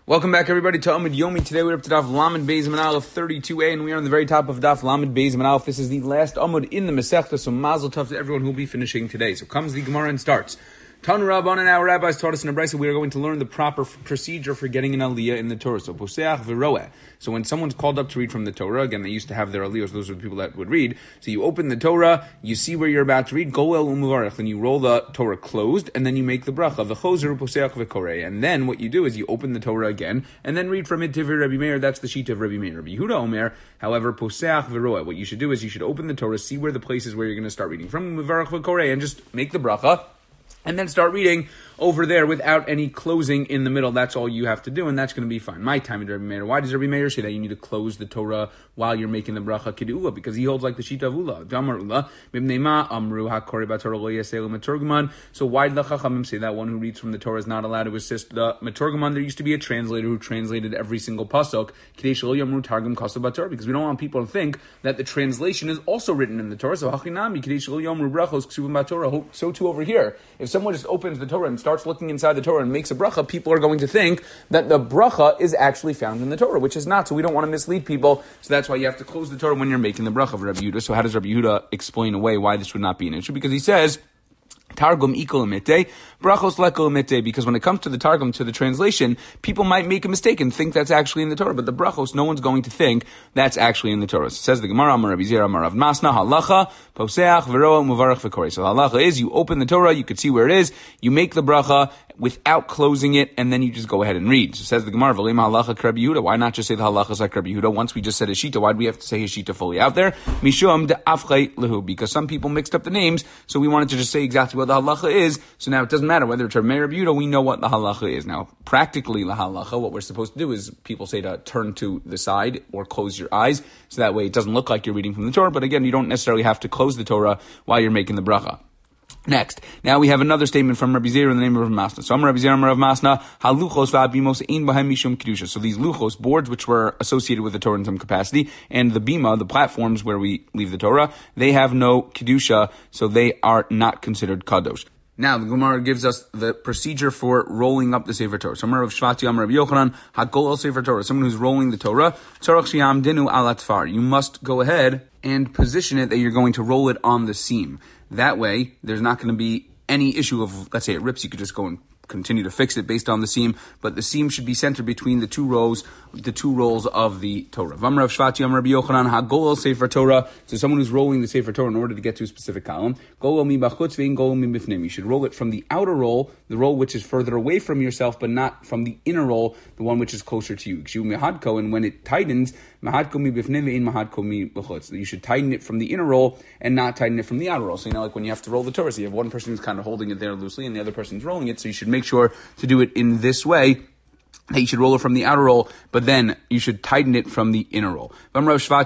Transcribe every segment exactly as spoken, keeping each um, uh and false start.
Welcome back, everybody, to Amud Yomi. Today we're up to Daf Lamed Beis Amud Aleph thirty-two A, and we are on the very top of Daf Lamed Beis Amud Aleph. This is the last Amud in the Masechta, so Mazel Tov to everyone who will be finishing today. So comes the Gemara and starts. Tanu Rabban and our rabbis taught us in a brisa we are going to learn the proper f- procedure for getting an aliyah in the Torah. So poseach v'roeh. So when someone's called up to read from the Torah, again they used to have their aliyahs, those are the people that would read. So you open the Torah, you see where you're about to read, goel umuvarech, then you roll the Torah closed, and then you make the bracha v'chozer poseach v'koreh. And then what you do is you open the Torah again, and then read from it Tivri Rabbi Meir. That's the sheet of Rabbi Meir. Rabbi Yehuda Omer, however, poseach v'roeh. What you should do is you should open the Torah, see where the places where you're going to start reading from umuvarech v'koreh, and just make the bracha, and then start reading over there without any closing in the middle. That's all you have to do, and that's going to be fine. My time in Rabbi Meir. Why does Rabbi Meir say that you need to close the Torah while you're making the bracha kid'ula? Because he holds like the shita of Ula. Damar Ula, mibnei amru hakori b'Torah lo yaselu meturgaman. So why did the Chachamim say that one who reads from the Torah is not allowed to assist the meturgaman? There used to be a translator who translated every single pasuk, kidei shelo yamru targum kasav b'Torah, because we don't want people to think that the translation is also written in the Torah. So hachinami kidei shelo yamru brachos ksuvim b'Torah. So too over here, if someone just opens the Torah and starts looking inside the Torah and makes a bracha, people are going to think that the bracha is actually found in the Torah, which is not. So we don't want to mislead people. So that's why you have to close the Torah when you're making the bracha of Rabbi Yehuda. So how does Rabbi Yehuda explain away why this would not be an issue? Because he says, Targum ikol emite, brachos lekol emite, because when it comes to the Targum, to the translation, people might make a mistake and think that's actually in the Torah, but the brachos, no one's going to think that's actually in the Torah. So it says the Gemara, Amar Rabbi Zera, Amar Rav Masna, halacha, poseach, v'roa, muvarach, v'korei. So halacha is, you open the Torah, you could see where it is, you make the bracha without closing it, and then you just go ahead and read. So it says the Gemara, v'leim halacha k'Rabbi Yehuda. Why not just say the halachas like Rabbi Yehuda? Once we just said Hashita, why do we have to say Hashita fully out there? Mishum de'afchei lehu, because some people mixed up the names, so we wanted to just say exactly what the halacha is. So now it doesn't matter whether it's Rabbi Meir or Rabbi Yehuda, we know what the halacha is. Now, practically, the halacha, what we're supposed to do is people say to turn to the side or close your eyes, so that way it doesn't look like you're reading from the Torah, but again, you don't necessarily have to close the Torah while you're making the bracha. Next, now we have another statement from Rabbi Zera in the name of Rav Masna. So, Rabbi Zera, Rav Masna, haluchos v'abimos ein bahem mishum kedusha. So these luchos, boards which were associated with the Torah in some capacity, and the bima, the platforms where we leave the Torah, they have no kedusha, so they are not considered kadosh. Now, the Gemara gives us the procedure for rolling up the Sefer Torah. So, Amar Rav Shvati, Amar Rabbi Yochanan, Hagol al Sefer Torah, someone who's rolling the Torah, Tzarach sheyam dinu al atfar. You must go ahead and position it that you're going to roll it on the seam. That way, there's not going to be any issue of, let's say it rips, you could just go and continue to fix it based on the seam, but the seam should be centered between the two rows, the two rolls of the Torah. V'amar Rav Shvati, Amar Rabbi Yochanan, hagol al Sefer Torah. So someone who's rolling the Sefer Torah in order to get to a specific column, gol mi bachutz ve'in gol mi bifnim. You should roll it from the outer roll, the roll which is further away from yourself, but not from the inner roll, the one which is closer to you. Kshu mehadko, and when it tightens, mahadko mi bifnim ve'in mahadko mi bachutz. You should tighten it from the inner roll and not tighten it from the outer roll. So you know, like when you have to roll the Torah, so you have one person who's kind of holding it there loosely, and the other person's rolling it. So you should make sure to do it in this way, that you should roll it from the outer roll, but then you should tighten it from the inner roll. So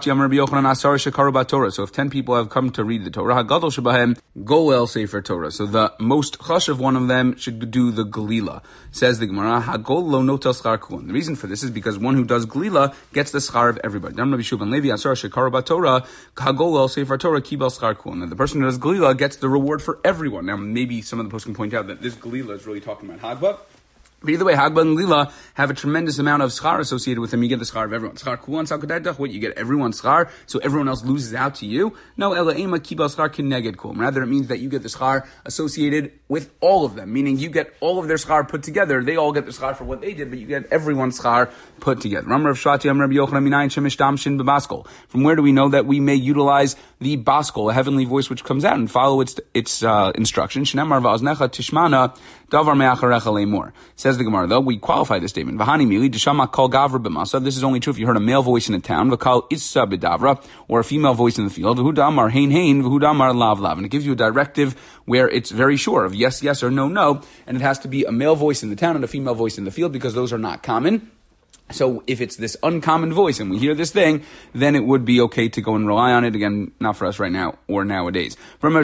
if ten people have come to read the Torah, Goel Sefer Torah. So the most chashuv one of them should do the Galila. Says the Gemara, the reason for this is because one who does Galila gets the schar of everybody. Now the person who does Galila gets the reward for everyone. Now maybe some of the posts can point out that this Galila is really talking about Hagba. But either way, Hagba and Lila have a tremendous amount of schar associated with them. You get the schar of everyone. Schar kuan sakadetach, what, you get everyone's schar, so everyone else loses out to you? No, ela ema kibal schar kineged kum. Rather, it means that you get the schar associated with all of them, meaning you get all of their schar put together. They all get the schar for what they did, but you get everyone's schar put together. From where do we know that we may utilize the baskol, a heavenly voice which comes out, and follow its its uh, instruction? Shnemar va'aznecha tishmana davar me'acharecha le'mor. Says the Gemara, though, we qualify this statement. V'hani mili d'shama kol gavra b'masa. This is only true if you heard a male voice in a town, v'kal issa b'davra, or a female voice in the field, v'hu damar hein hein, v'hu damar lav lav. And it gives you a directive where it's very sure of yes, yes, or no, no, and it has to be a male voice in the town and a female voice in the field, because those are not common. So if it's this uncommon voice and we hear this thing, then it would be okay to go and rely on it. Again, not for us right now or nowadays. Anyone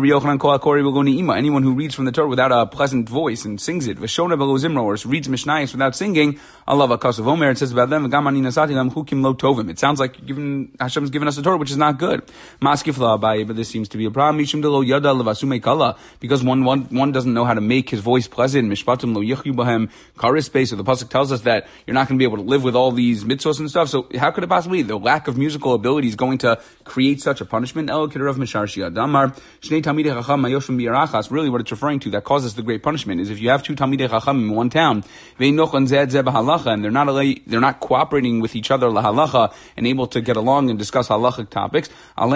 who reads from the Torah without a pleasant voice and sings it, or reads Mishnayos without singing, Allah Omer, it says about them, it sounds like given, Hashem's given us a Torah which is not good. But this seems to be a problem because one, one, one doesn't know how to make his voice pleasant. So the pasuk tells us that you're not going to be able to live with all these mitzvos and stuff. So how could it possibly be? The lack of musical ability is going to create such a punishment. Really what it's referring to that causes the great punishment is if you have two Talmidei Chacham in one town, and they're not they're not cooperating with each other lahalacha and able to get along and discuss halachic topics.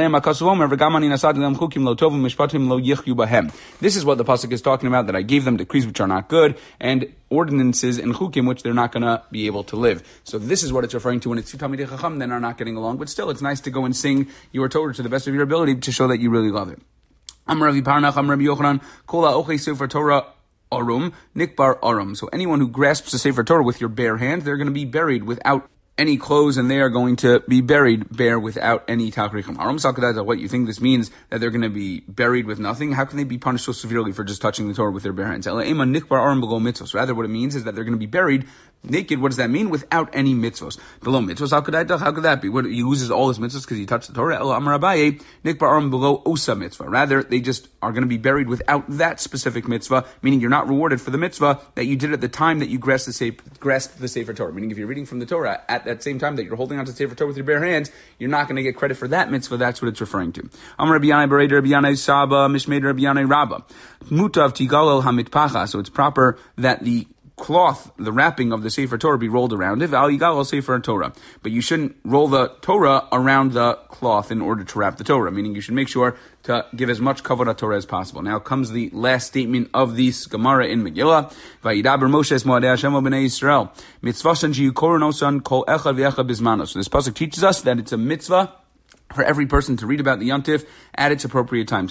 This is what the pasuk is talking about, that I gave them decrees which are not good and ordinances and chukim which they're not going to be able to live. So this is what it's referring to when it's two Talmidei Chacham then are not getting along. But still, it's nice to go and sing your Torah to the best of your ability to show that you really love it. Am Ravi Parnach, Am Rabbi Yochanan, Kol ha'ochei sefer Torah arum, nikbar arum. So anyone who grasps the sefer Torah with your bare hand, they're going to be buried without any clothes, and they are going to be buried bare without any takrichim. Arum Sakadata, what you think this means, that they're going to be buried with nothing? How can they be punished so severely for just touching the Torah with their bare hands? Rather, what it means is that they're going to be buried naked. What does that mean? Without any mitzvos. Below mitzvos, how could that, how could that be? What, he loses all his mitzvos because he touched the Torah? Below osa mitzvah. Rather, they just are going to be buried without that specific mitzvah, meaning you're not rewarded for the mitzvah that you did at the time that you grasped the Sefer, grasped the Sefer Torah. Meaning if you're reading from the Torah at that same time that you're holding on to the Sefer Torah with your bare hands, you're not going to get credit for that mitzvah. That's what it's referring to. Amar Rabbi Yanai Bereder Rabbi Yanai Saba Mishmei Rabbi Yanai Rabba Mutav Tigalel Hamitpacha. So it's proper that the cloth, the wrapping of the Sefer Torah be rolled around it. Val Yigal Sefer Torah. But you shouldn't roll the Torah around the cloth in order to wrap the Torah, meaning you should make sure to give as much kavod Torah as possible. Now comes the last statement of this Gemara in Megillah. Vayidaber Moshe es Moadei Hashem b'nei Yisrael. Mitzvah shen sheyukoru nosan kol echad v'echad bizmano. So this pasuk teaches us that it's a mitzvah for every person to read about the Yontif at its appropriate time.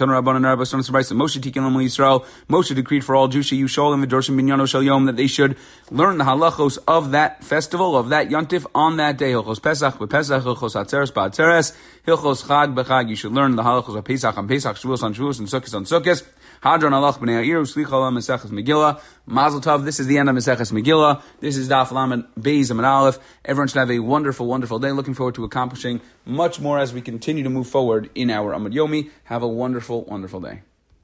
Moshe decreed for all Jews that they should learn the halachos of that festival, of that Yontif, on that day. Hilchos Pesach b'Pesach, Hilchos Atzeres b'Atzeres, Hilchos Chag b'Chag. You should learn the halachos of Pesach on Pesach, Shavuos on Shavuos, and Sukkos on Sukkos. Hadron alach b'nei ha'ir, Slicha ala Maseches Megillah. Mazel Tov. This is the end of Maseches Megillah. This is Daf Lamed Beis Amud Aleph. Everyone should have a wonderful, wonderful day. Looking forward to accomplishing much more as we continue to move forward in our Amud Yomi. Have a wonderful, wonderful day.